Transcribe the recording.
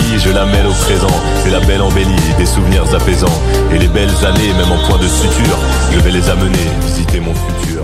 vie, je la mêle au présent. C'est la belle embellie, des souvenirs apaisants. Et les belles années, même en point de suture, je vais les amener visiter mon futur.